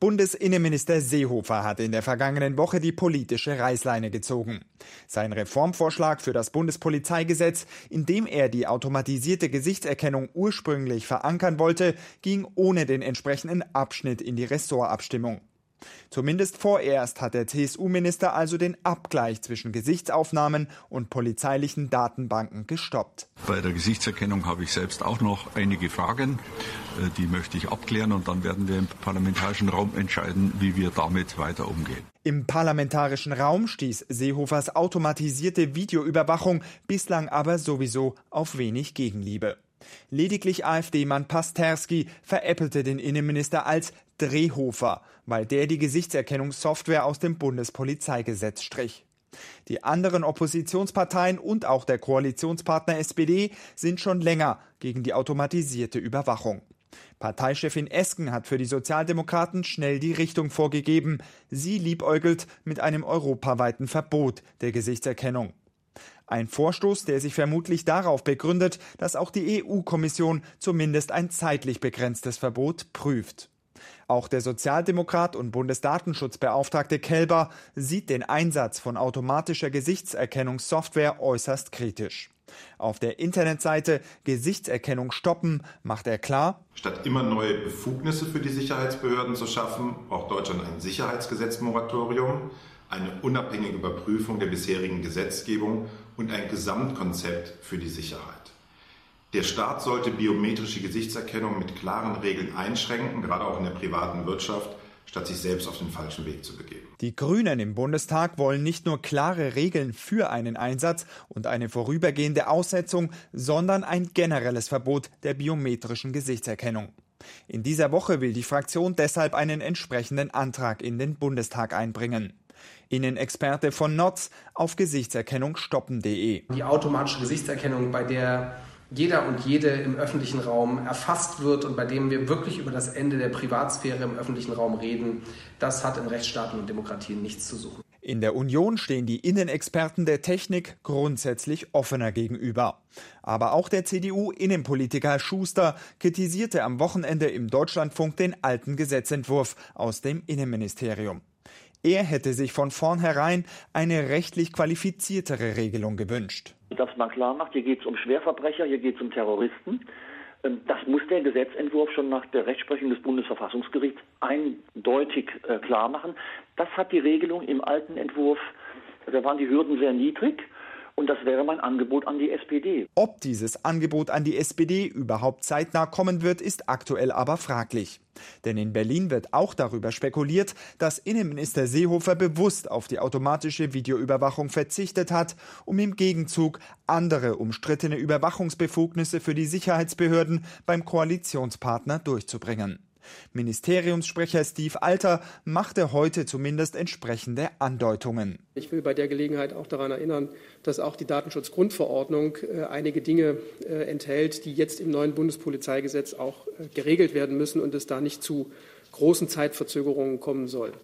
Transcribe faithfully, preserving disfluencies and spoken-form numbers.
Bundesinnenminister Seehofer hat in der vergangenen Woche die politische Reißleine gezogen. Sein Reformvorschlag für das Bundespolizeigesetz, in dem er die automatisierte Gesichtserkennung ursprünglich verankern wollte, ging ohne den entsprechenden Abschnitt in die Ressortabstimmung. Zumindest vorerst hat der C S U-Minister also den Abgleich zwischen Gesichtsaufnahmen und polizeilichen Datenbanken gestoppt. Bei der Gesichtserkennung habe ich selbst auch noch einige Fragen. Die möchte ich abklären und dann werden wir im parlamentarischen Raum entscheiden, wie wir damit weiter umgehen. Im parlamentarischen Raum stieß Seehofers automatisierte Videoüberwachung bislang aber sowieso auf wenig Gegenliebe. Lediglich AfD-Mann Pasterski veräppelte den Innenminister als Drehhofer, weil der die Gesichtserkennungssoftware aus dem Bundespolizeigesetz strich. Die anderen Oppositionsparteien und auch der Koalitionspartner S P D sind schon länger gegen die automatisierte Überwachung. Parteichefin Esken hat für die Sozialdemokraten schnell die Richtung vorgegeben. Sie liebäugelt mit einem europaweiten Verbot der Gesichtserkennung. Ein Vorstoß, der sich vermutlich darauf begründet, dass auch die E U-Kommission zumindest ein zeitlich begrenztes Verbot prüft. Auch der Sozialdemokrat und Bundesdatenschutzbeauftragte Kelber sieht den Einsatz von automatischer Gesichtserkennungssoftware äußerst kritisch. Auf der Internetseite Gesichtserkennung stoppen macht er klar: Statt immer neue Befugnisse für die Sicherheitsbehörden zu schaffen, braucht Deutschland ein Sicherheitsgesetzmoratorium, eine unabhängige Überprüfung der bisherigen Gesetzgebung und ein Gesamtkonzept für die Sicherheit. Der Staat sollte biometrische Gesichtserkennung mit klaren Regeln einschränken, gerade auch in der privaten Wirtschaft, statt sich selbst auf den falschen Weg zu begeben. Die Grünen im Bundestag wollen nicht nur klare Regeln für einen Einsatz und eine vorübergehende Aussetzung, sondern ein generelles Verbot der biometrischen Gesichtserkennung. In dieser Woche will die Fraktion deshalb einen entsprechenden Antrag in den Bundestag einbringen. Innenexperte von Notz auf gesichtserkennung stoppen punkt de. Die automatische Gesichtserkennung, bei der jeder und jede im öffentlichen Raum erfasst wird und bei dem wir wirklich über das Ende der Privatsphäre im öffentlichen Raum reden, das hat in Rechtsstaaten und Demokratien nichts zu suchen. In der Union stehen die Innenexperten der Technik grundsätzlich offener gegenüber. Aber auch der C D U-Innenpolitiker Schuster kritisierte am Wochenende im Deutschlandfunk den alten Gesetzentwurf aus dem Innenministerium. Er hätte sich von vornherein eine rechtlich qualifiziertere Regelung gewünscht. Dass man klar macht, hier geht es um Schwerverbrecher, hier geht es um Terroristen. Das muss der Gesetzentwurf schon nach der Rechtsprechung des Bundesverfassungsgerichts eindeutig klar machen. Das hat die Regelung im alten Entwurf, da waren die Hürden sehr niedrig. Und das wäre mein Angebot an die S P D. Ob dieses Angebot an die S P D überhaupt zeitnah kommen wird, ist aktuell aber fraglich. Denn in Berlin wird auch darüber spekuliert, dass Innenminister Seehofer bewusst auf die automatische Videoüberwachung verzichtet hat, um im Gegenzug andere umstrittene Überwachungsbefugnisse für die Sicherheitsbehörden beim Koalitionspartner durchzubringen. Ministeriumssprecher Steve Alter machte heute zumindest entsprechende Andeutungen. Ich will bei der Gelegenheit auch daran erinnern, dass auch die Datenschutzgrundverordnung äh, einige Dinge äh, enthält, die jetzt im neuen Bundespolizeigesetz auch äh, geregelt werden müssen und es da nicht zu großen Zeitverzögerungen kommen soll.